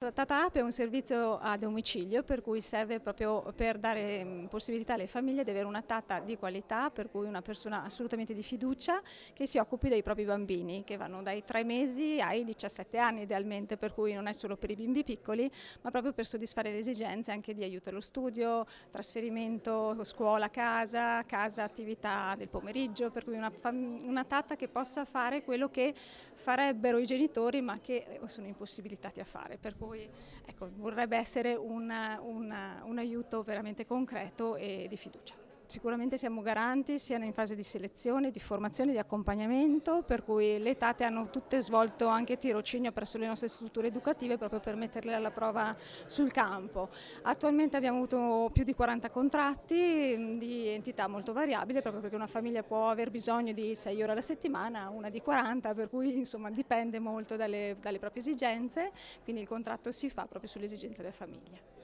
Allora, Tata App è un servizio a domicilio per cui serve proprio per dare possibilità alle famiglie di avere una tata di qualità, per cui una persona assolutamente di fiducia che si occupi dei propri bambini, che vanno dai 3 mesi ai 17 anni idealmente, per cui non è solo per i bimbi piccoli, ma proprio per soddisfare le esigenze anche di aiuto allo studio, trasferimento scuola-casa, casa-attività del pomeriggio, per cui una tata che possa fare quello che farebbero i genitori ma che sono impossibilitati a fare, per cui ecco, vorrebbe essere un aiuto veramente concreto e di fiducia. Sicuramente siamo garanti sia in fase di selezione, di formazione, di accompagnamento, per cui le tate hanno tutte svolto anche tirocinio presso le nostre strutture educative proprio per metterle alla prova sul campo. Attualmente abbiamo avuto più di 40 contratti di entità molto variabile, proprio perché una famiglia può aver bisogno di 6 ore alla settimana, una di 40, per cui insomma dipende molto dalle proprie esigenze, quindi il contratto si fa proprio sulle esigenze della famiglia.